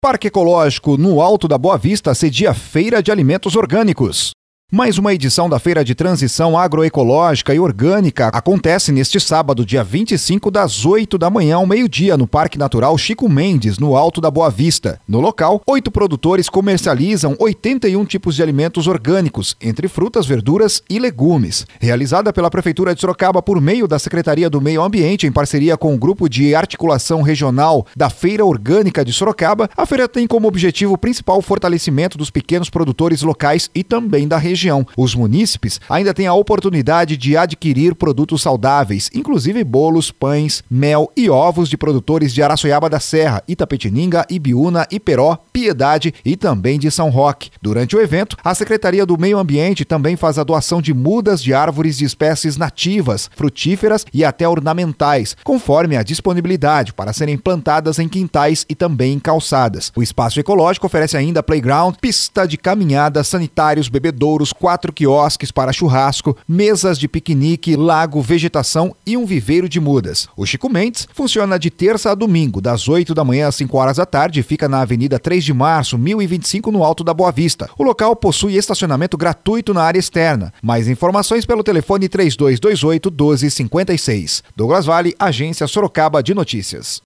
Parque Ecológico no Alto da Boa Vista cedia Feira de Alimentos Orgânicos. Mais uma edição da Feira de Transição Agroecológica e Orgânica acontece neste sábado, dia 25, das 8 da manhã ao meio-dia, no Parque Natural Chico Mendes, no Alto da Boa Vista. No local, 8 produtores comercializam 81 tipos de alimentos orgânicos, entre frutas, verduras e legumes. Realizada pela Prefeitura de Sorocaba por meio da Secretaria do Meio Ambiente, em parceria com o Grupo de Articulação Regional da Feira Orgânica de Sorocaba, a feira tem como objetivo principal o fortalecimento dos pequenos produtores locais e também da região. Os munícipes ainda têm a oportunidade de adquirir produtos saudáveis, inclusive bolos, pães, mel e ovos de produtores de Araçoiaba da Serra, Itapetininga, Ibiúna, Iperó, Piedade e também de São Roque. Durante o evento, a Secretaria do Meio Ambiente também faz a doação de mudas de árvores de espécies nativas, frutíferas e até ornamentais, conforme a disponibilidade para serem plantadas em quintais e também em calçadas. O espaço ecológico oferece ainda playground, pista de caminhada, sanitários, bebedouros, 4 quiosques para churrasco, mesas de piquenique, lago, vegetação e um viveiro de mudas. O Chico Mendes funciona de terça a domingo, das 8 da manhã às 5 horas da tarde e fica na Avenida 3 de Março, 1025, no Alto da Boa Vista. O local possui estacionamento gratuito na área externa. Mais informações pelo telefone 3228-1256. Douglas Vale, Agência Sorocaba de Notícias.